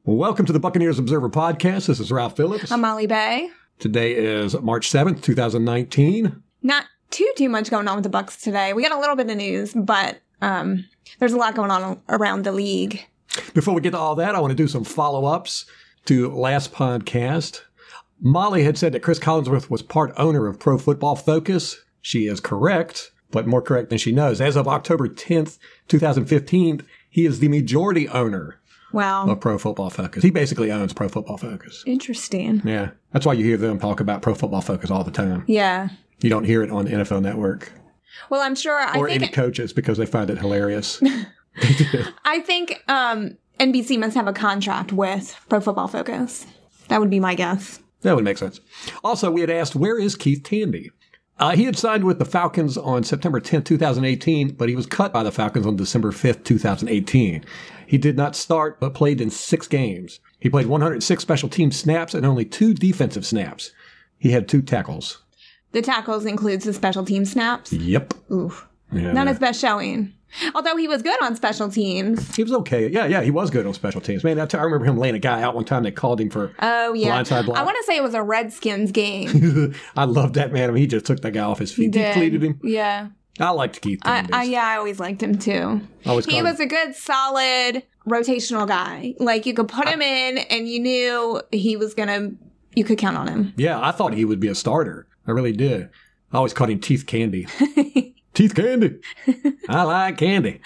Welcome to the Buccaneers Observer Podcast. This is Ralph Phillips. I'm Molly Bay. Today is March 7th, 2019. Not too much going on with the Bucs today. We got a little bit of news, but there's a lot going on around the league. Before we get to all that, I want to do some follow-ups to last podcast. Molly had said that Chris Collinsworth was part owner of Pro Football Focus. She is correct, but more correct than she knows. As of October 10th, 2015, he is the majority owner of Pro Football Focus. He basically owns Pro Football Focus. Interesting. Yeah. That's why you hear them talk about Pro Football Focus all the time. Yeah. You don't hear it on NFL Network. Well, I'm sure. Or any coaches because they find it hilarious. I think NBC must have a contract with Pro Football Focus. That would be my guess. That would make sense. Also, we had asked, where is Keith Tandy? He had signed with the Falcons on September 10th, 2018, but he was cut by the Falcons on December 5th, 2018. He did not start, but played in 6 games. He played 106 special team snaps and only 2 defensive snaps. He had 2 tackles. The tackles includes the special team snaps? Yep. Oof. Yeah, not his best showing. Although he was good on special teams. He was okay. Yeah, he was good on special teams. Man, I remember him laying a guy out one time. They called him for blindside block. I want to say it was a Redskins game. I loved that man. I mean, he just took that guy off his feet. He cleated him. Yeah. I liked Keith Tandy. I always liked him too. He was a good, solid, rotational guy. Like, you could put him in and you knew you could count on him. Yeah, I thought he would be a starter. I really did. I always called him Teeth Candy. Teeth Candy. I like candy.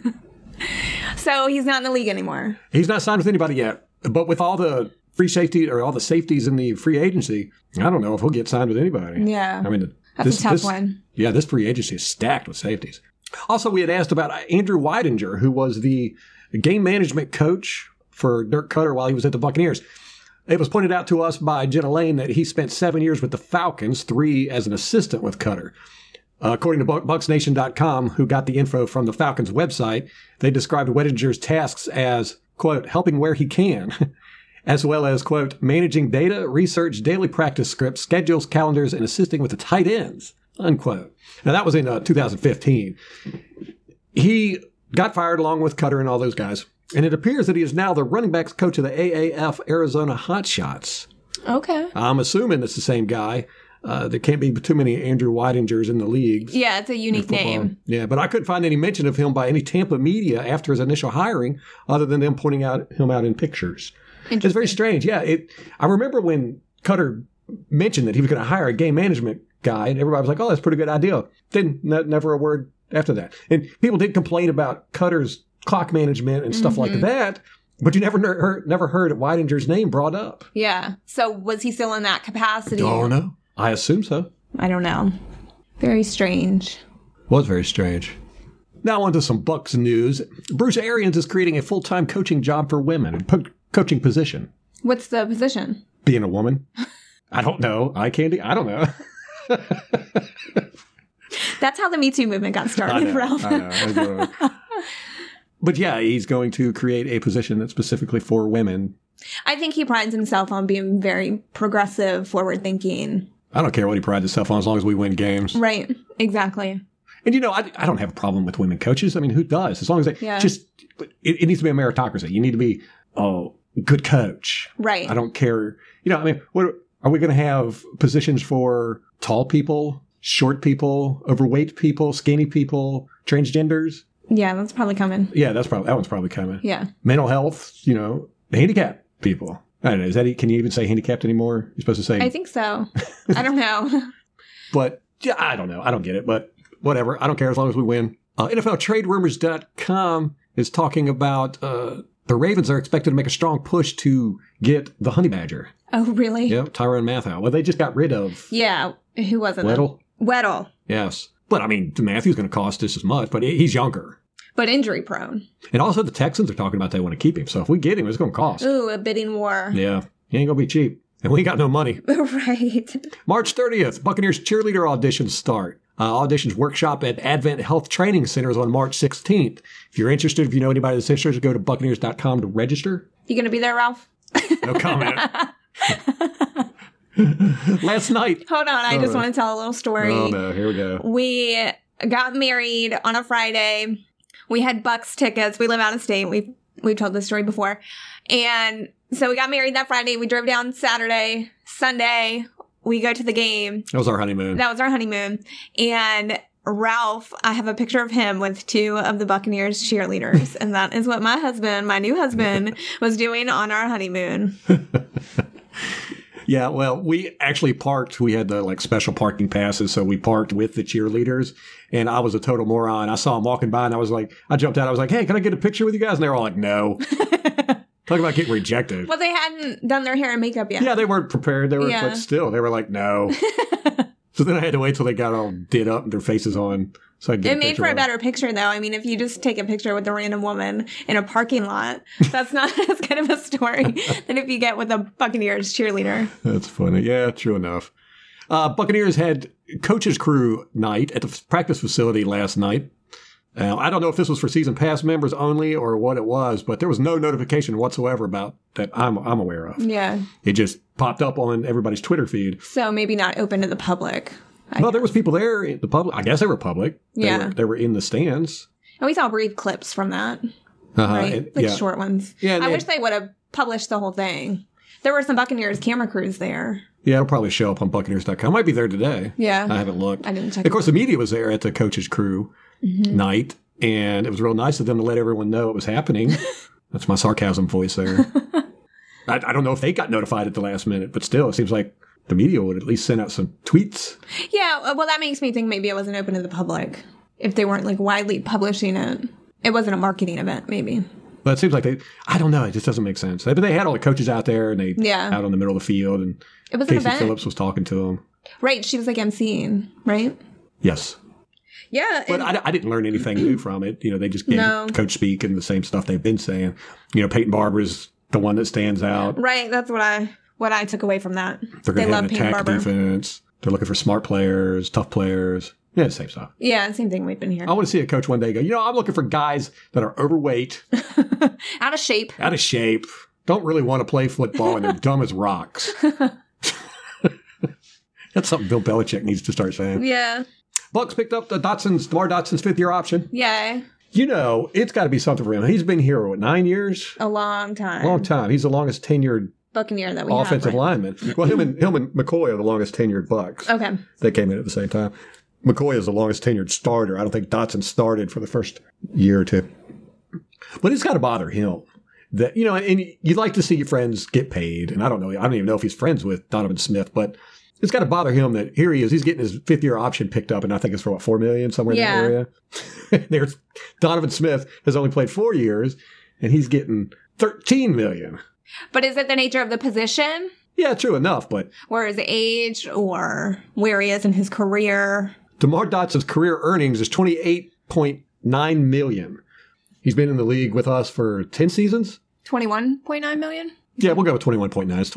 So he's not in the league anymore. He's not signed with anybody yet. But with all the free safety or all the safeties in the free agency, I don't know if he'll get signed with anybody. Yeah. I mean, that's a tough one. Yeah, this free agency is stacked with safeties. Also, we had asked about Andrew Weidinger, who was the game management coach for Dirk Koetter while he was at the Buccaneers. It was pointed out to us by Jenna Lane that he spent 7 years with the Falcons, 3 as an assistant with Koetter. According to BucsNation.com, who got the info from the Falcons website, they described Weddinger's tasks as, quote, helping where he can, as well as, quote, managing data, research, daily practice scripts, schedules, calendars, and assisting with the tight ends, unquote. Now, that was in 2015. He got fired along with Koetter and all those guys, and it appears that he is now the running backs coach of the AAF Arizona Hotshots. Okay. I'm assuming it's the same guy. There can't be too many Andrew Weidingers in the leagues. Yeah, it's a unique name. Yeah, but I couldn't find any mention of him by any Tampa media after his initial hiring, other than them pointing him out in pictures. It's very strange. Yeah, I remember when Koetter mentioned that he was going to hire a game management guy, and everybody was like, "Oh, that's a pretty good idea." Then never a word after that. And people did complain about Cutter's clock management and stuff like that. But you never heard Weidinger's name brought up. Yeah. So was he still in that capacity? Oh, no. I assume so. I don't know. Very strange. Was very strange. Now on to some Bucs news. Bruce Arians is creating a full-time coaching job for women, coaching position. What's the position? Being a woman. I don't know. Eye candy? I don't know. That's how the Me Too movement got started, Ralph. I know. But yeah, he's going to create a position that's specifically for women. I think he prides himself on being very progressive, forward-thinking. I don't care what he prides himself on as long as we win games. Right. Exactly. And, I don't have a problem with women coaches. I mean, who does? As long as they it needs to be a meritocracy. You need to be a good coach. Right. I don't care. What are we going to have positions for tall people, short people, overweight people, skinny people, transgenders? Yeah, that's probably coming. Yeah, that one's probably coming. Yeah. Mental health, the handicapped people. I don't know. Can you even say handicapped anymore? You're supposed to say. I think so. I don't know. But yeah, I don't know. I don't get it, but whatever. I don't care as long as we win. NFLTradeRumors.com is talking about the Ravens are expected to make a strong push to get the Honey Badger. Oh, really? Yep, Tyrann Mathieu. Well, they just got rid of. Yeah. Who was it? Weddle. Yes. But, Matthew's going to cost just as much, but he's younger. But injury prone. And also the Texans are talking about they want to keep him. So if we get him, it's going to cost. Ooh, a bidding war. Yeah. He ain't going to be cheap. And we ain't got no money. Right. March 30th, Buccaneers cheerleader auditions start. Auditions workshop at Advent Health Training Centers on March 16th. If you're interested, if you know anybody that's interested, go to Buccaneers.com to register. You going to be there, Ralph? No comment. Last night. Hold on. I just want to tell a little story. Oh, no. Here we go. We got married on a Friday. We had Bucs tickets. We live out of state. We've told this story before. And so we got married that Friday. We drove down Saturday. Sunday, we go to the game. That was our honeymoon. And Ralph, I have a picture of him with 2 of the Buccaneers cheerleaders. And that is what my new husband, was doing on our honeymoon. Yeah, well, we actually parked. We had the special parking passes, so we parked with the cheerleaders. And I was a total moron. I saw them walking by, and I jumped out. I was like, "Hey, can I get a picture with you guys?" And they were all like, "No." Talk about getting rejected. Well, they hadn't done their hair and makeup yet. Yeah, they weren't prepared. But still, they were like, "No." So then I had to wait till they got all did up and their faces on. So I it made for a better picture, though. I mean, if you just take a picture with a random woman in a parking lot, that's not as good of a story than if you get with a Buccaneers cheerleader. That's funny. Yeah, true enough. Buccaneers had coaches crew night at the practice facility last night. I don't know if this was for season pass members only or what it was, but there was no notification whatsoever about that I'm aware of. Yeah. It just popped up on everybody's Twitter feed. So maybe not open to the public. Well, there was people there in the public. I guess they were public. They were in the stands. And we saw brief clips from that. Right? Short ones. Yeah, I wish they would have published the whole thing. There were some Buccaneers camera crews there. Yeah, it'll probably show up on Buccaneers.com. Might be there today. Yeah. I haven't looked. I didn't check. Of course, the media was there at the coaches crew night, and it was real nice of them to let everyone know it was happening. That's my sarcasm voice there. I don't know if they got notified at the last minute, but still, it seems like the media would at least send out some tweets. Yeah, well, that makes me think maybe it wasn't open to the public. If they weren't widely publishing it. It wasn't a marketing event, maybe. But it seems like I don't know, it just doesn't make sense. But they had all the coaches out there, and out in the middle of the field, and it was Casey Phillips was talking to them. Right, she was emceeing, right? Yes. Yeah. But I didn't learn anything new from it. They just gave coach speak and the same stuff they've been saying. Peyton Barber's the one that stands out. Right, that's what I took away from that. They're going to have an attack defense. They're looking for smart players, tough players. Yeah, same stuff. Yeah, same thing we've been hearing. I want to see a coach one day go, I'm looking for guys that are overweight. Out of shape. Don't really want to play football, and they're dumb as rocks. That's something Bill Belichick needs to start saying. Yeah. Bucks picked up Lamar Dotson's 5th-year option. Yeah. It's got to be something for him. He's been here, 9 years? A long time. He's the longest tenured Buccaneer that we offensive have, right? lineman. Well, him and McCoy are the longest tenured Bucks. Okay. They came in at the same time. McCoy is the longest tenured starter. I don't think Dotson started for the first year or two. But it's got to bother him that, and you'd like to see your friends get paid. And I don't even know if he's friends with Donovan Smith, but it's got to bother him that here he is. He's getting his 5th-year option picked up, and I think it's for $4 million, somewhere in that area. There's Donovan Smith has only played 4 years, and he's getting $13 million. But is it the nature of the position? Yeah, true enough, but... Or his age, or where he is in his career? Lamar Dotson's career earnings is $28.9 million. He's been in the league with us for 10 seasons. 21.9 million? Yeah, we'll go with 21.9. It's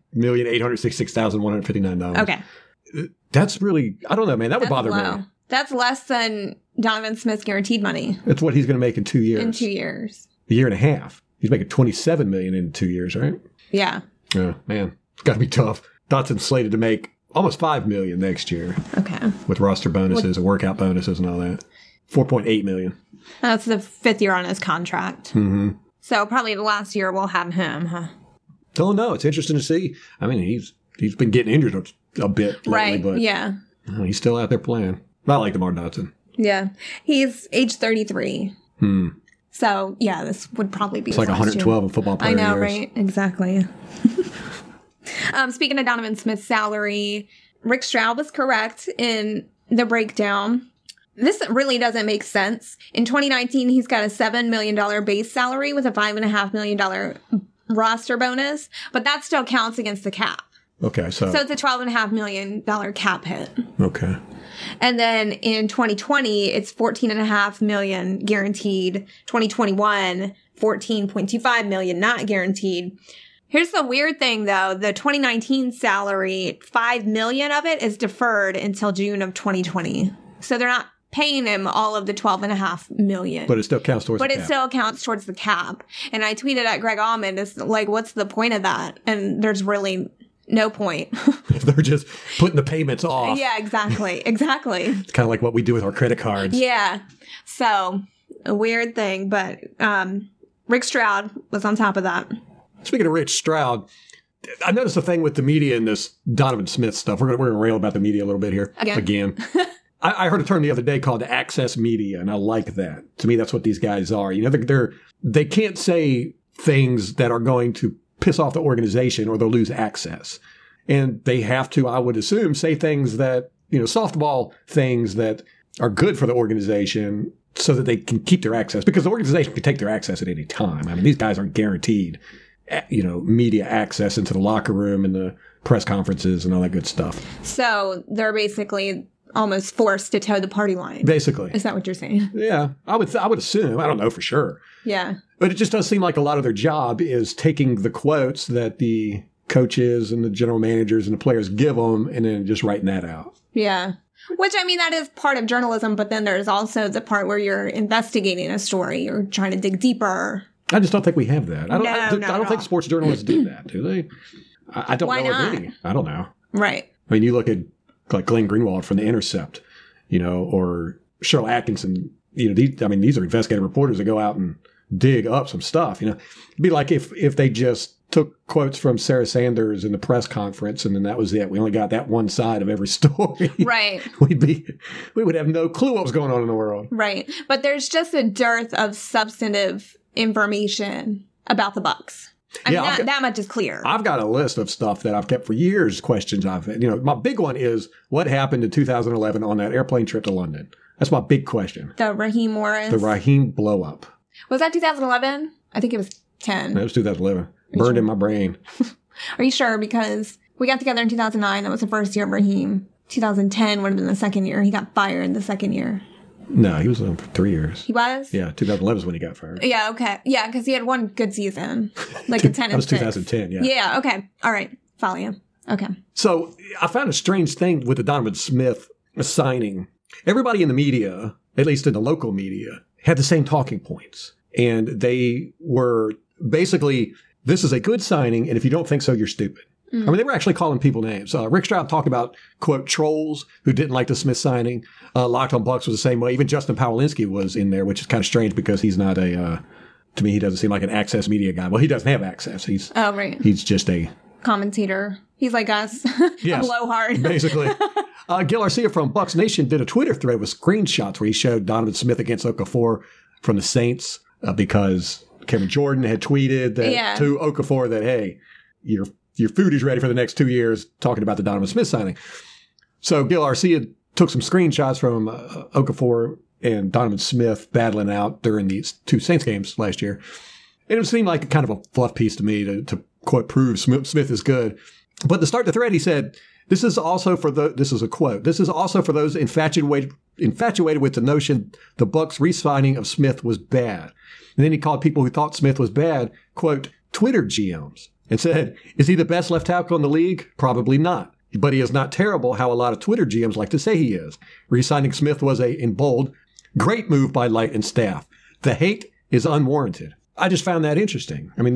$21,866,159. Okay. That's really... I don't know, man. That would bother me. That's less than Donovan Smith's guaranteed money. That's what he's going to make in 2 years. In 2 years. A year and a half. He's making $27 million in 2 years, right? Yeah. Yeah, man. It's got to be tough. Dotson's slated to make almost $5 million next year. Okay. With roster bonuses and workout bonuses and all that. $4.8 million. That's the 5th year on his contract. Mm-hmm. So probably the last year we'll have him, huh? Don't know. It's interesting to see. I mean, he's been getting injured a bit lately, right? But yeah, he's still out there playing. Not like Lamar Dotson. Yeah, he's age 33. So yeah, this would probably be. It's like 112 in football player I know, years. right? Exactly. Speaking of Donovan Smith's salary, Rick Stroud was correct in the breakdown. This really doesn't make sense. In 2019, he's got a $7 million base salary with a $5.5 million roster bonus, but that still counts against the cap. Okay, so it's a $12.5 million cap hit. Okay. And then in 2020, it's $14.5 million guaranteed. 2021, $14.25 million not guaranteed. Here's the weird thing, though. The 2019 salary, $5 million of it is deferred until June of 2020. So they're not paying him all of the $12.5 million. But it still counts towards the cap. But it still counts towards the cap. And I tweeted at Greg Allman, it's like, what's the point of that? And there's really no point. They're just putting the payments off. Yeah, exactly. Exactly. It's kind of like what we do with our credit cards. Yeah. So, a weird thing. But Rick Stroud was on top of that. Speaking of Rich Stroud, I noticed a thing with the media and this Donovan Smith stuff. We're going to rail about the media a little bit here. Again. I heard a term the other day called access media, and I like that. To me, that's what these guys are. You know, they can't say things that are going to piss off the organization or they'll lose access. And they have to, I would assume, say things that, you know, softball things that are good for the organization so that they can keep their access, because the organization can take their access at any time. I mean, these guys aren't guaranteed, you know, media access into the locker room and the press conferences and all that good stuff. So they're basically almost forced to toe the party line. Basically. Is that what you're saying? Yeah, I would assume. I don't know for sure. Yeah. But it just does seem like a lot of their job is taking the quotes that the coaches and the general managers and the players give them and then just writing that out. Yeah. Which, I mean, that is part of journalism, but then there's also the part where you're investigating a story or trying to dig deeper. I just don't think we have that. I don't think all. sports journalists do that, do they? I don't Why know not? of any. I don't know. Right. I mean, you look at like Glenn Greenwald from The Intercept, you know, or Cheryl Atkinson. You know, these are investigative reporters that go out and dig up some stuff. You know, it'd be like if they just took quotes from Sarah Sanders in the press conference and then that was it. We only got that one side of every story. Right. we would have no clue what was going on in the world. Right. But there's just a dearth of substantive information about the Bucks. I mean, that much is clear. I've got a list of stuff that I've kept for years, questions I've had. You know, my big one is what happened in 2011 on that airplane trip to London. That's my big question. The Raheem Morris. The Raheem blow up. Was that 2011? I think it was 10. That was 2011. Burned in my brain. Are you sure? Because we got together in 2009. That was the first year of Raheem. 2010 would have been the second year. He got fired in the second year. No, he was on for 3 years. He was? Yeah, 2011 is when he got fired. Yeah, okay. Yeah, because he had one good season. Like a 10 and That was 6. 2010, yeah. Yeah, okay. All right. Follow you. Okay. So I found a strange thing with the Donovan Smith signing. Everybody in the media, at least in the local media, had the same talking points. And they were basically, this is a good signing, and if you don't think so, you're stupid. I mean, they were actually calling people names. Rick Stroud talked about, quote, trolls who didn't like the Smith signing. Locked on Bucks was the same way. Even Justin Pawlinski was in there, which is kind of strange because he's not to me, he doesn't seem like an access media guy. Well, he doesn't have access. He's just a commentator. He's like us. Yes, a blowhard. Basically. Gil Arcia from Bucks Nation did a Twitter thread with screenshots where he showed Donovan Smith against Okafor from the Saints because Kevin Jordan had tweeted that to Okafor that, hey, your food is ready for the next 2 years, talking about the Donovan Smith signing. So Gil Arcia took some screenshots from Okafor and Donovan Smith battling out during these 2 Saints games last year. And it seemed like kind of a fluff piece to me to quote, prove Smith is good. But to start the thread, he said, this is also for this is a quote, this is also for those infatuated with the notion the Bucks re-signing of Smith was bad. And then he called people who thought Smith was bad, quote, Twitter GMs. And said, is he the best left tackle in the league? Probably not. But he is not terrible how a lot of Twitter GMs like to say he is. Re-signing Smith was in bold, great move by Light and staff. The hate is unwarranted. I just found that interesting. I mean,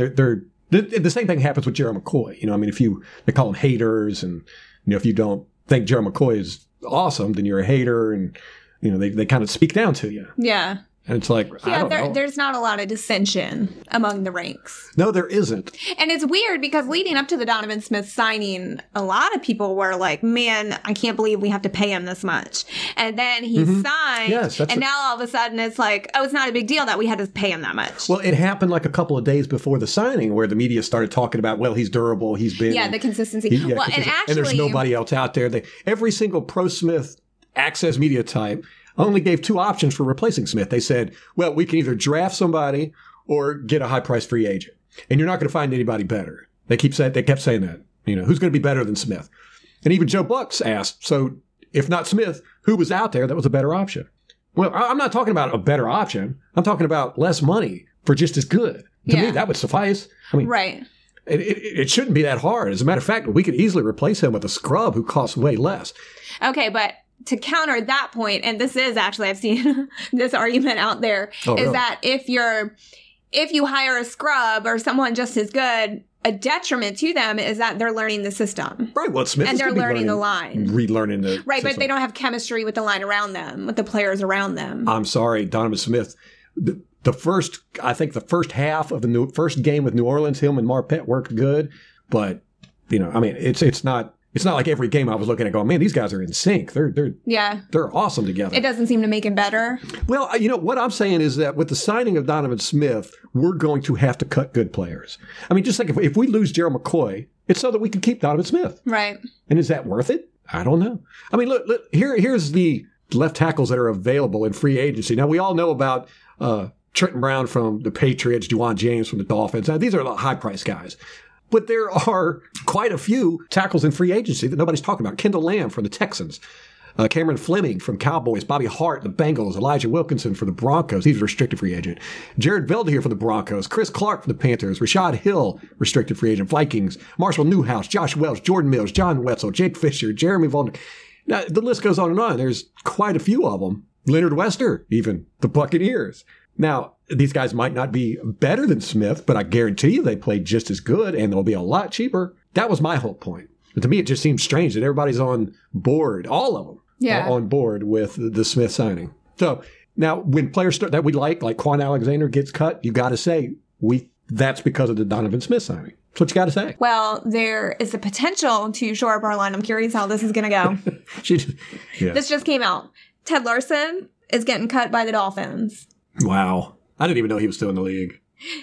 the same thing happens with Gerald McCoy. You know, I mean, they call them haters, and, you know, if you don't think Gerald McCoy is awesome, then you're a hater, and, you know, they kind of speak down to you. Yeah. And it's like, I don't know. There's not a lot of dissension among the ranks. No, there isn't. And it's weird because leading up to the Donovan Smith signing, a lot of people were like, man, I can't believe we have to pay him this much. And then he signed. Yes, now all of a sudden it's like, oh, it's not a big deal that we had to pay him that much. Well, it happened like a couple of days before the signing where the media started talking about, well, he's durable. He's been. Yeah, the consistency. And there's nobody else out there. Every single pro-Smith access media type only gave 2 options for replacing Smith. They said, well, we can either draft somebody or get a high-priced free agent. And you're not going to find anybody better. They kept saying that. You know, who's going to be better than Smith? And even Joe Bucks asked, so if not Smith, who was out there that was a better option? Well, I'm not talking about a better option. I'm talking about less money for just as good. To me, that would suffice. I mean, right. It shouldn't be that hard. As a matter of fact, we could easily replace him with a scrub who costs way less. Okay, but to counter that point, and this is actually, I've seen this argument out there, really? That if you hire a scrub or someone just as good, a detriment to them is that they're learning the system. Right. Well, Smith and they're learning the line. Relearning the right, system. but they don't have chemistry with the line around them, with the players around them. I'm sorry, Donovan Smith. I think the first half of the first game with New Orleans, him and Marpet worked good. But, I mean, it's not like every game I was looking at going, man, these guys are in sync. They're awesome together. It doesn't seem to make it better. Well, what I'm saying is that with the signing of Donovan Smith, we're going to have to cut good players. I mean, just like if we lose Gerald McCoy, it's so that we can keep Donovan Smith. Right. And is that worth it? I don't know. I mean, look here's the left tackles that are available in free agency. Now, we all know about Trenton Brown from the Patriots, Juwan James from the Dolphins. Now, these are the high-priced guys. But there are quite a few tackles in free agency that nobody's talking about. Kendall Lamb from the Texans. Cameron Fleming from Cowboys. Bobby Hart, the Bengals. Elijah Wilkinson for the Broncos. He's a restricted free agent. Jared Veldheer for the Broncos. Chris Clark for the Panthers. Rashad Hill, restricted free agent. Vikings. Marshall Newhouse. Josh Welch. Jordan Mills. John Wetzel. Jake Fisher. Jeremy Volden. Now, the list goes on and on. There's quite a few of them. Leonard Wester, even. The Buccaneers. Now, these guys might not be better than Smith, but I guarantee you they played just as good, and they'll be a lot cheaper. That was my whole point. But to me, it just seems strange that everybody's on board, all of them, are on board with the Smith signing. So now, when players that we like Quan Alexander gets cut, you got to say that's because of the Donovan Smith signing. That's what you got to say. Well, there is a potential to shore up our line. I'm curious how this is going to go. This just came out. Ted Larson is getting cut by the Dolphins. Wow. I didn't even know he was still in the league.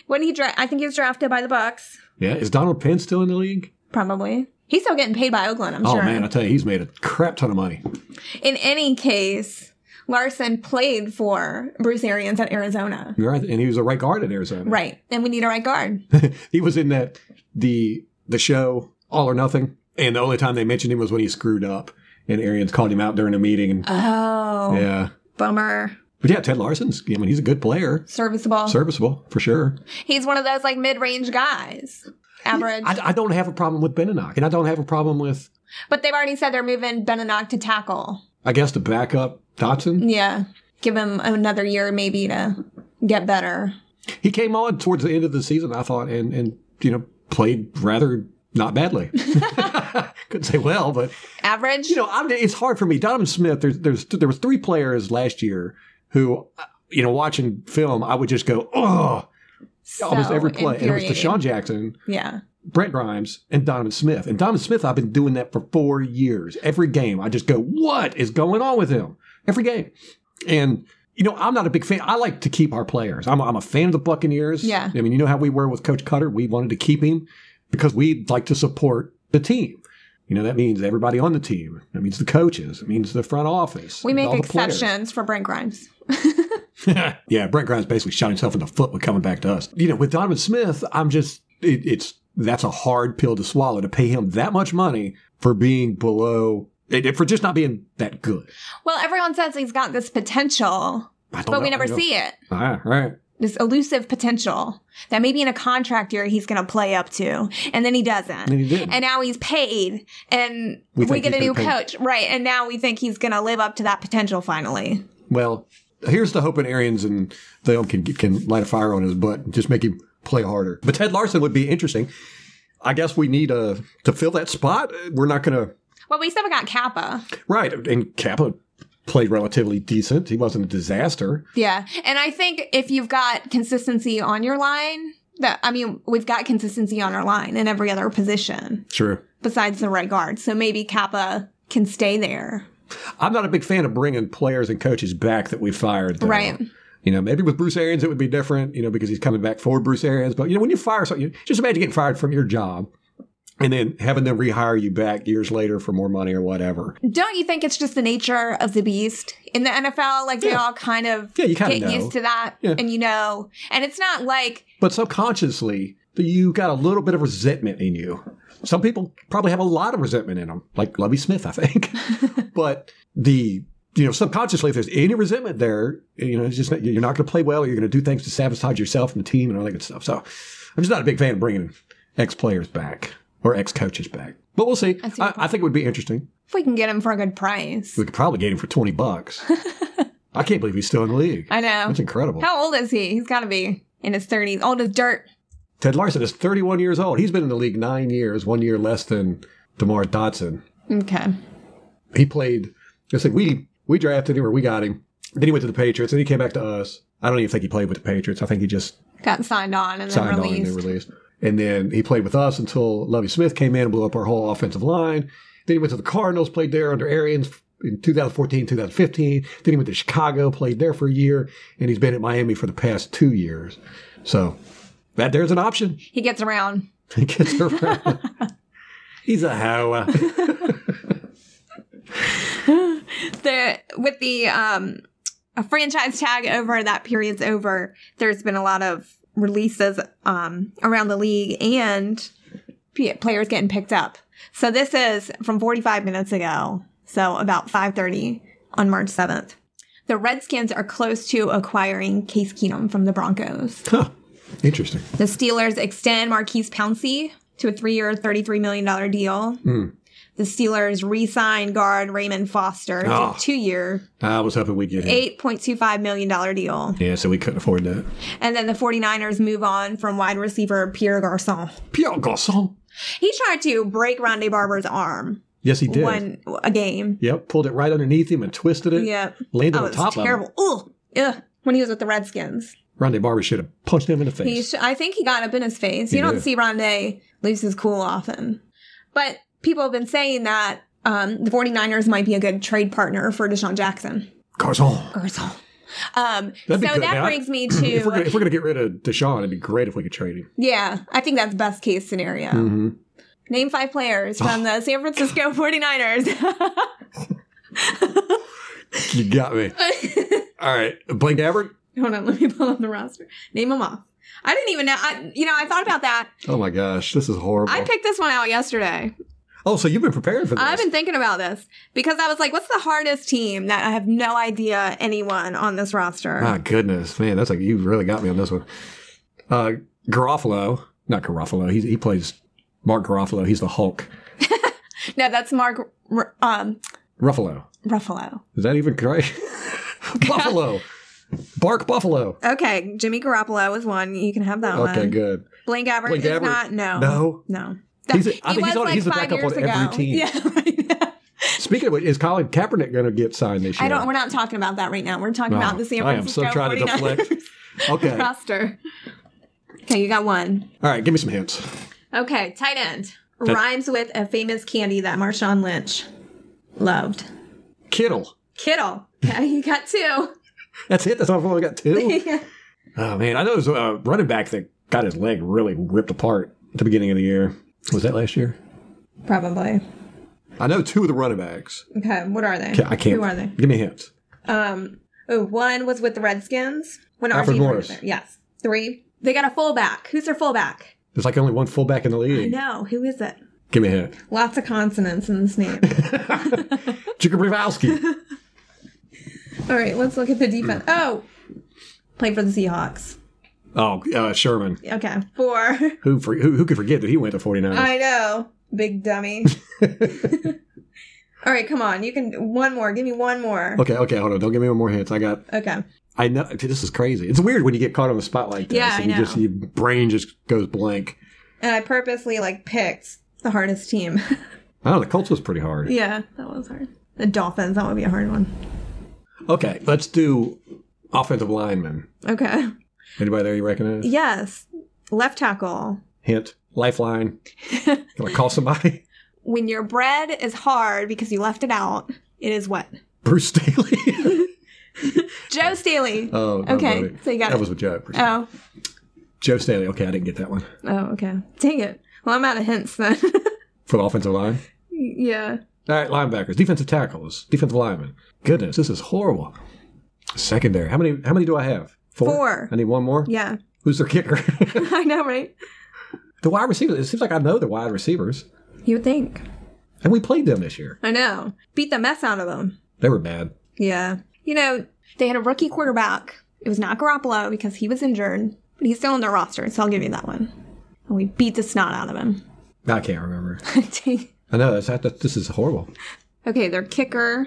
I think he was drafted by the Bucs. Yeah. Is Donald Penn still in the league? Probably. He's still getting paid by Oakland, I'm sure. Oh, man, I tell you, he's made a crap ton of money. In any case, Larson played for Bruce Arians at Arizona. Right, and he was a right guard at Arizona. Right, and we need a right guard. He was in the show All or Nothing, and the only time they mentioned him was when he screwed up, and Arians called him out during a meeting. Oh. Yeah. Bummer. But yeah, Ted Larson's, he's a good player. Serviceable, for sure. He's one of those, mid-range guys. Average. I don't have a problem with Beninock, and I don't have a problem with... But they've already said they're moving Beninock to tackle. I guess to back up Dotson? Yeah. Give him another year maybe to get better. He came on towards the end of the season, I thought, and played rather not badly. Couldn't say well, but... Average? It's hard for me. Donovan Smith, there was 3 players last year who, watching film, I would just go, oh, almost every play. And it was Deshaun Jackson, Brent Grimes, and Donovan Smith. And Donovan Smith, I've been doing that for 4 years. Every game, I just go, what is going on with him? Every game. And, I'm not a big fan. I like to keep our players. I'm a fan of the Buccaneers. Yeah. I mean, you know how we were with Coach Cutter? We wanted to keep him because we'd like to support the team. That means everybody on the team. That means the coaches. It means the front office. We make exceptions for Brent Grimes. Yeah, Brent Grimes basically shot himself in the foot with coming back to us. With Donovan Smith, I'm just, that's a hard pill to swallow, to pay him that much money for being below, for just not being that good. Well, everyone says he's got this potential, but we never see it. Right. This elusive potential that maybe in a contract year he's going to play up to, and then he doesn't. And he didn't. And now he's paid, and we get a new coach. Right, and now we think he's going to live up to that potential finally. Well, here's the hope, and Arians and them can light a fire on his butt and just make him play harder. But Ted Larson would be interesting. I guess we need to fill that spot. We're not going to... Well, we still got Kappa. Right, and Kappa played relatively decent. He wasn't a disaster. Yeah. And I think if you've got consistency on your line, we've got consistency on our line in every other position. Sure. Besides the right guard. So maybe Kappa can stay there. I'm not a big fan of bringing players and coaches back that we fired, though. Right. Maybe with Bruce Arians it would be different, because he's coming back for Bruce Arians. But, when you fire something, just imagine getting fired from your job and then having them rehire you back years later for more money or whatever. Don't you think it's just the nature of the beast in the NFL? They all kind of get used to that. Yeah. And and it's not like... But subconsciously, you got a little bit of resentment in you. Some people probably have a lot of resentment in them, like Lovie Smith, I think. But subconsciously, if there's any resentment there, it's just you're not going to play well, or you're going to do things to sabotage yourself and the team and all that good stuff. So I'm just not a big fan of bringing ex-players back or ex-coaches back. But we'll see. I think it would be interesting. If we can get him for a good price. We could probably get him for $20. I can't believe he's still in the league. I know. That's incredible. How old is he? He's got to be in his 30s. Old as dirt. Ted Larson is 31 years old. He's been in the league 9 years, 1 year less than DeMar Dotson. Okay. He played, we drafted him, or we got him Then he went to the Patriots, and he came back to us. I don't even think he played with the Patriots. I think he just Got signed on and then signed released. on and then released. And then he played with us until Lovie Smith came in and blew up our whole offensive line. Then he went to the Cardinals, played there under Arians in 2014, 2015. Then he went to Chicago, played there for a year, and he's been at Miami for the past 2 years. So there's an option. He gets around. He gets around. He's a Hoa. With the a franchise tag over, that period's over. There's been a lot of releases around the league and players getting picked up. So this is from 45 minutes ago. So about 5:30 on March 7th. The Redskins are close to acquiring Case Keenum from the Broncos. Huh. Interesting. The Steelers extend Marquise Pouncey to a 3-year, $33 million deal. The Steelers re-signed guard Raymond Foster to a 2-year, I was hoping we'd get him. $8.25 million deal. Yeah, so we couldn't afford that. And then the 49ers move on from wide receiver Pierre Garçon. Pierre Garçon. He tried to break Rondé Barber's arm. Yes, he did. Won a game. Yep, pulled it right underneath him and twisted it. Yep. Landed Oh, on it top was terrible. Ugh. When he was with the Redskins. Rondé Barber should have punched him in the face. I think he got up in his face. He You don't did. see Rondé lose his cool often. But people have been saying that the 49ers might be a good trade partner for Deshaun Jackson. Garçon. So That'd be good. that Now, brings me to... If we're going to get rid of Deshaun, it'd be great if we could trade him. Yeah, I think that's best case scenario. Mm-hmm. Name 5 players from the San Francisco 49ers. You got me. All right. Blaine Gabbert? Hold on, let me pull up the roster. Name them off. I didn't even know. I thought about that. Oh, my gosh. This is horrible. I picked this one out yesterday. Oh, so you've been preparing for this. I've been thinking about this because I was like, what's the hardest team that I have no idea anyone on this roster? My goodness. Man, that's like, you really got me on this one. Garofalo. Not Garofalo. He plays Mark Garofalo. He's the Hulk. No, that's Mark Ruffalo. Ruffalo. Is that even correct? Buffalo. Bark Buffalo. Okay, Jimmy Garoppolo is one. You can have that one. Okay, good. Blaine Gabbert Blaine is Gabbert? not. No. No? That- I think he's the backup on every team. Yeah, right. Speaking of which, is Colin Kaepernick going to get signed this year? We're not talking about that right now. We're talking about the San I am so Francisco trying to 49ers deflect. Okay. roster. Okay, you got one. All right, give me some hints. Okay, tight end. Rhymes with a famous candy that Marshawn Lynch loved. Kittle. Kittle. Okay, you got 2. That's it? That's all I've only got 2? Yeah. Oh, man. I know there's a running back that got his leg really ripped apart at the beginning of the year. Was that last year? Probably. I know 2 of the running backs. Okay, what are they? I can't. Who are they? Give me hints. One was with the Redskins. When Alfred RG Morris. was there. Yes. 3. They got a fullback. Who's their fullback? There's like only one fullback in the I league. know. Who is it? Give me a hint. Lots of consonants in this name. Jukabrovowski. All right, let's look at the defense. Oh, played for the Seahawks. Oh, Sherman. Okay, 4. Who could forget that he went to 49ers? I know. Big dummy. All right, come on. You can... One more. Give me one more. Okay, hold on. Don't give me one more hints. Okay. I know. This is crazy. It's weird when you get caught on the spot like this. Yeah, and I know. your brain just goes blank. And I purposely, picked the hardest team. I know, the Colts was pretty hard. Yeah, that was hard. The Dolphins, that would be a hard one. Okay, let's do offensive linemen. Okay. Anybody there you recognize? Yes. Left tackle. Hint. Lifeline. Can I call somebody? When your bread is hard because you left it out, it is what? Bruce Staley. Joe Staley. Oh, no, okay. buddy. So you got that it. was with Joe. Oh. Joe Staley. Okay, I didn't get that one. Oh, okay. Dang it. Well, I'm out of hints then. For the offensive line? Yeah. All right, linebackers. Defensive tackles. Defensive linemen. Goodness, this is horrible. Secondary. How many do I have? 4. I need one more? Yeah. Who's their kicker? I know, right? The wide receivers. It seems like I know the wide receivers. You would think. And we played them this year. I know. Beat the mess out of them. They were bad. Yeah. They had a rookie quarterback. It was not Garoppolo because he was injured, but he's still on their roster, so I'll give you that one. And we beat the snot out of him. I can't remember. I know. This is horrible. Okay, their kicker.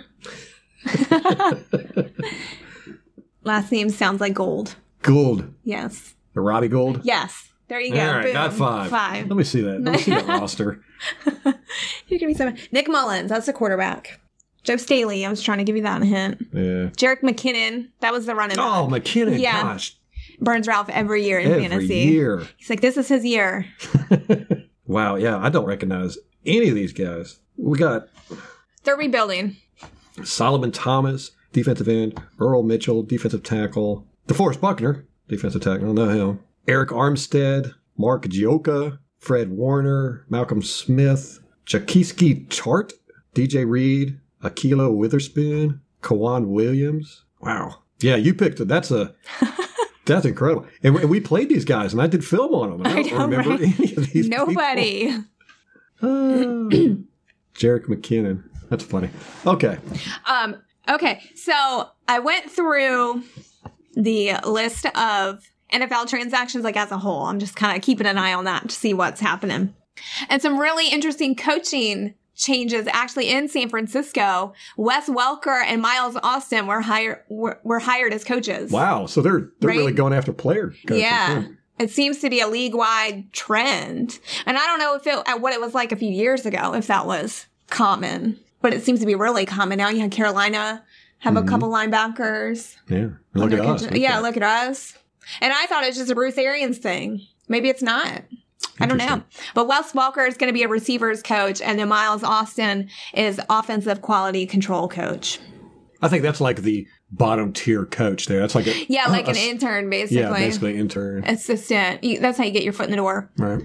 Last name sounds like Gold. Gould. Yes. The Robbie Gould? Yes. There you go. All right, Boom. got 5. 5. Let me see that. Let me see that roster. You're gonna be so Nick Mullins. That's the quarterback. Joe Staley. I was trying to give you that hint. Yeah. Jerick McKinnon. That was the running back. Oh, McKinnon. Yeah. Gosh. Burns Ralph every year in Every fantasy. year. He's like, this is his year. Wow. Yeah. I don't recognize any of these guys. We got They're rebuilding. Solomon Thomas, defensive end. Earl Mitchell, defensive tackle. DeForest Buckner, defensive tackle. I don't know him. Eric Armstead, Mark Gioka, Fred Warner, Malcolm Smith, Jaquiski Tart, DJ Reed, Akilo Witherspoon, Kawan Williams. Wow. Yeah, you picked it. That's incredible. And we played these guys, and I did film on them. And I don't remember any of these Nobody. Jerick McKinnon. That's funny. Okay. Okay, so I went through the list of NFL transactions like as a whole. I'm just kind of keeping an eye on that to see what's happening. And some really interesting coaching changes actually in San Francisco. Wes Welker and Miles Austin were hired as coaches. Wow. So they're Right? really going after player coaches. Yeah. huh? It seems to be a league-wide trend. And I don't know what it was like a few years ago, if that was common. But it seems to be really common now. You had Carolina have a couple linebackers. Yeah. And look at us. Yeah, look at us. And I thought it was just a Bruce Arians thing. Maybe it's not. I don't know. But Wes Welker is going to be a receivers coach, and then Miles Austin is offensive quality control coach. I think that's like the bottom tier coach there. That's like an intern, basically. Yeah, basically intern. Assistant. That's how you get your foot in the door. Right.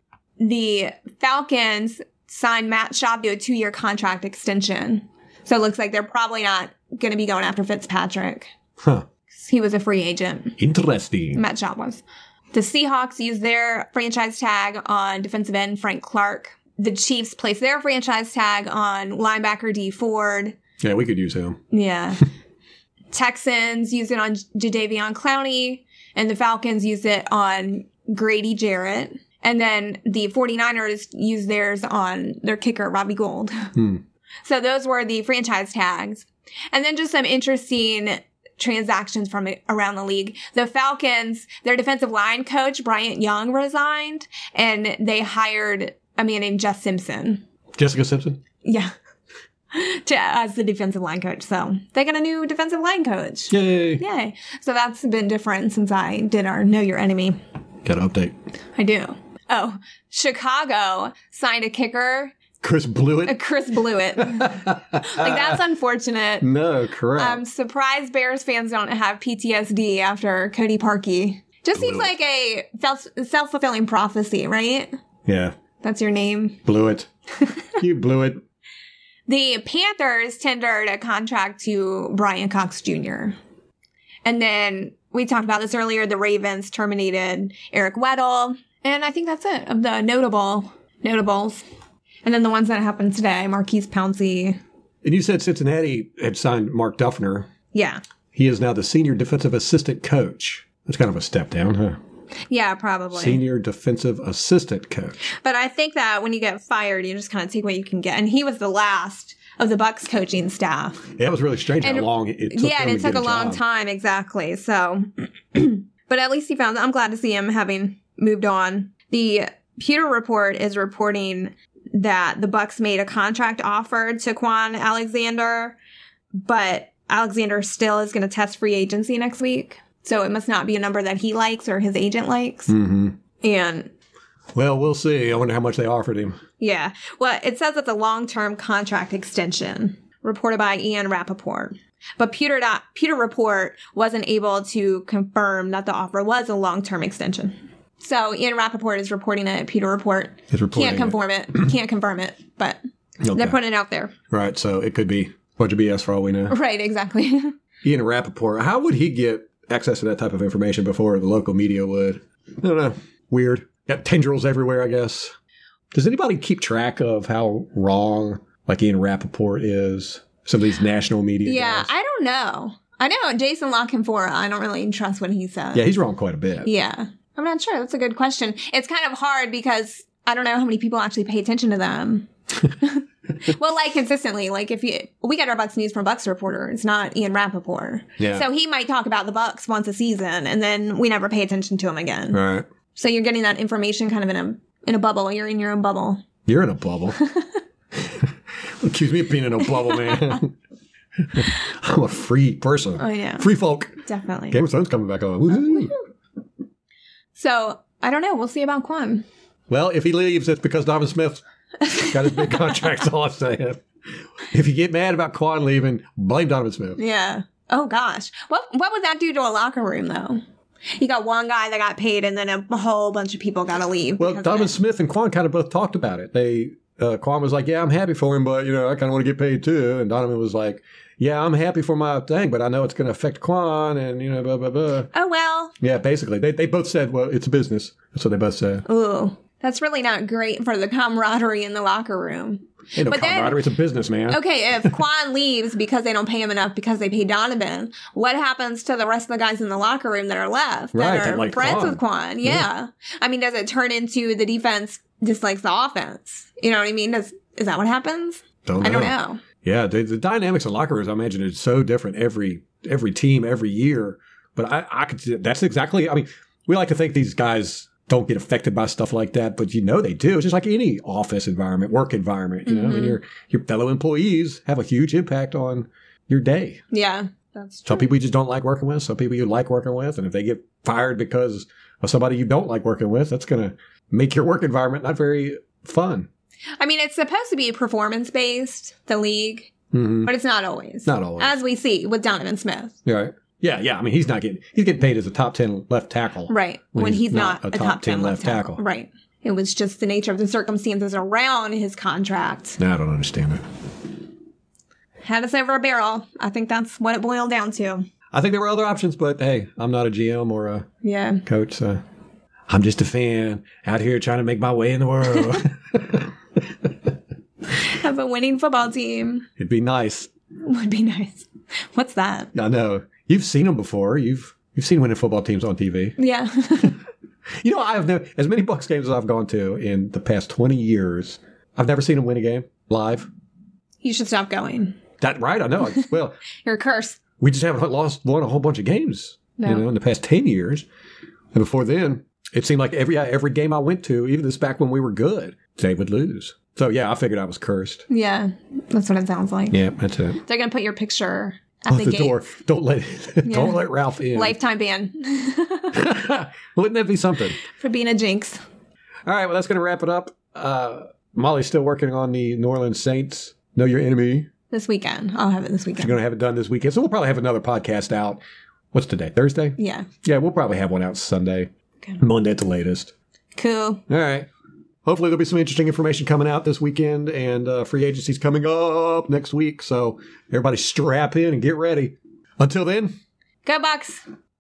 The Falcons signed Matt Schaub to a 2-year contract extension. So it looks like they're probably not going to be going after Fitzpatrick. Huh. He was a free agent. Interesting. Matt Schaub was. The Seahawks used their franchise tag on defensive end Frank Clark. The Chiefs placed their franchise tag on linebacker D Ford. Yeah, we could use him. Yeah. Texans used it on Jadeveon Clowney, and the Falcons used it on Grady Jarrett. And then the 49ers used theirs on their kicker, Robbie Gould. So those were the franchise tags. And then just some interesting transactions from around the league. The Falcons, their defensive line coach, Bryant Young, resigned, and they hired a man named Jess Simpson. Jessica Simpson? Yeah. As the defensive line coach. So they got a new defensive line coach. Yay. Yay. So that's been different since I did our Know Your Enemy. Got an update. I do. Oh, Chicago signed a kicker. Chris Blewett? Chris Blewett. That's unfortunate. No, correct. I'm surprised Bears fans don't have PTSD after Cody Parkey. Just seems like a self-fulfilling prophecy, right? Yeah. That's your name. Blewett. You blew it. The Panthers tendered a contract to Brian Cox Jr. And then we talked about this earlier. The Ravens terminated Eric Weddle. And I think that's it of the notables. And then the ones that happened today, Marquise Pouncey. And you said Cincinnati had signed Mark Duffner. Yeah. He is now the senior defensive assistant coach. That's kind of a step down, huh? Yeah, probably. Senior defensive assistant coach. But I think that when you get fired, you just kind of take what you can get. And he was the last of the Bucs coaching staff. Yeah, it was really strange how long it took. Yeah, and it took a long time, exactly. So, but at least he found. I'm glad to see him having moved on. The Pewter Report is reporting that the Bucs made a contract offer to Quan Alexander, but Alexander still is going to test free agency next week. So it must not be a number that he likes or his agent likes. Mm-hmm. And well, we'll see. I wonder how much they offered him. yeah. Well, it says it's a long-term contract extension, reported by Ian Rappaport. But Pewter Report wasn't able to confirm that the offer was a long-term extension. So Ian Rappaport is reporting it. Pewter Report can't confirm it, but they're putting it out there. Right. So it could be a bunch of BS for all we know. Right. Exactly. Ian Rappaport. How would he get access to that type of information before the local media would? I don't know. Weird. Got tendrils everywhere, I guess. Does anybody keep track of how wrong like Ian Rappaport is? Some of these national media guys? I don't know. I know Jason La Canfora. I don't really trust what he says. Yeah, he's wrong quite a bit. Yeah. I'm not sure. That's a good question. It's kind of hard because I don't know how many people actually pay attention to them. Well, like consistently, like we get our Bucs news from Bucs Reporter. It's not Ian Rappaport. Yeah. So he might talk about the Bucs once a season and then we never pay attention to him again. Right. So you're getting that information kind of in a bubble. You're in your own bubble. You're in a bubble. Accuse me of being in a bubble, man. I'm a free person. I know. Free folk. Definitely. Game of Thrones coming back on. Woohoo. So, I don't know. We'll see about Quan. Well, if he leaves, it's because Donovan Smith got his big contract. That's all I'm saying. If you get mad about Quan leaving, blame Donovan Smith. Yeah. Oh, gosh. What would that do to a locker room, though? You got one guy that got paid, and then a whole bunch of people got to leave. Well, Donovan Smith and Quan kind of both talked about it. Quan was like, yeah, I'm happy for him, but, I kind of want to get paid too. And Donovan was like, yeah, I'm happy for my thing, but I know it's going to affect Quan and, blah, blah, blah. Oh, well. Yeah, basically. They both said, well, it's a business. That's what they both said. Ooh, that's really not great for the camaraderie in the locker room. Ain't no camaraderie. It's a business, man. Okay, if Quan leaves because they don't pay him enough because they pay Donovan, what happens to the rest of the guys in the locker room that are left? That are like friends Quan. with Quan? Yeah. I mean, does it turn into the defense dislikes the offense? You know what I mean? Is that what happens? I don't know. Yeah, the dynamics of locker rooms, I imagine, is so different every team, every year. But I could see that's exactly, we like to think these guys don't get affected by stuff like that, but they do. It's just like any office environment, work environment, and your fellow employees have a huge impact on your day. Yeah, that's true. Some people you just don't like working with, some people you like working with, and if they get fired because of somebody you don't like working with, that's going to make your work environment not very fun. I mean, it's supposed to be performance-based, the league, but it's not always. Not always. As we see with Donovan Smith. Right. Yeah. He's getting paid as a top 10 left tackle. Right. When he's not a top 10 left tackle. Right. It was just the nature of the circumstances around his contract. No, I don't understand it. Had us over a barrel. I think that's what it boiled down to. I think there were other options, but hey, I'm not a GM or a coach, so I'm just a fan out here trying to make my way in the world. Have a winning football team. It'd be nice. Would be nice. What's that? I know. You've seen them before. You've seen winning football teams on TV. Yeah. I have as many Bucs games as I've gone to in the past 20 years. I've never seen them win a game live. You should stop going. That right? I know. Well, you're a curse. We just haven't won a whole bunch of games. In the past 10 years. And before then, it seemed like every game I went to, even this back when we were good, they would lose. So yeah, I figured I was cursed. Yeah, that's what it sounds like. Yeah, that's it. They're gonna put your picture at the gate. Door. Don't let Ralph in. Lifetime ban. Wouldn't that be something? For being a jinx. All right, well, that's going to wrap it up. Molly's still working on the New Orleans Saints. Know Your Enemy. This weekend. I'll have it this weekend. She's going to have it done this weekend. So we'll probably have another podcast out. What's today? Thursday? Yeah. Yeah, we'll probably have one out Sunday. Okay. Monday at the latest. Cool. All right. Hopefully there'll be some interesting information coming out this weekend, and free agency's coming up next week. So everybody strap in and get ready. Until then. Go Bucs.